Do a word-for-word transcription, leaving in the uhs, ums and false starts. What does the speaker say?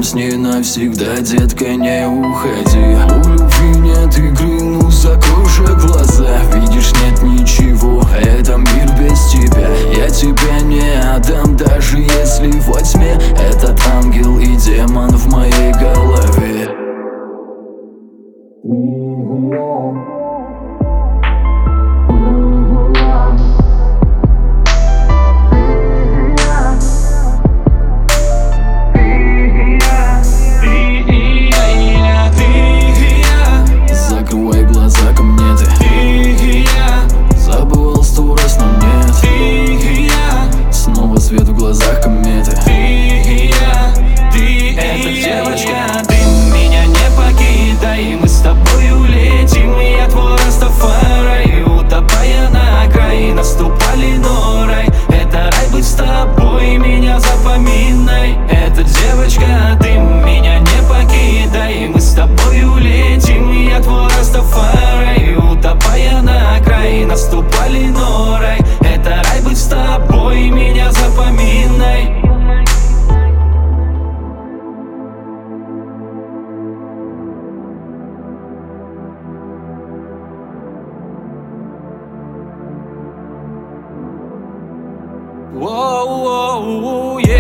с ней навсегда, детка, не уходи. У любви нет игры, ну закрой же глаза. Видишь, нет ничего, это мир без тебя. Я тебя не отдам, даже если во тьме этот ангел и демон в моей голове. Закрывай глаза, ко мне ты. Забывал сто раз, но нет. Снова свет в глазах кометы. Эта девочка, ты меня не покидай. Мы с тобой улетим, и я твой Растафарай. Утопая на край, наступали но рай. Это рай быть с тобой, меня запоминай. Эта девочка, ты меня не покидай. Мы с тобой улетим, и я твой Растафарай. Утопая на край, наступали но рай. Это рай быть с тобой, меня запоминай. Воу-воу-воу, yeah.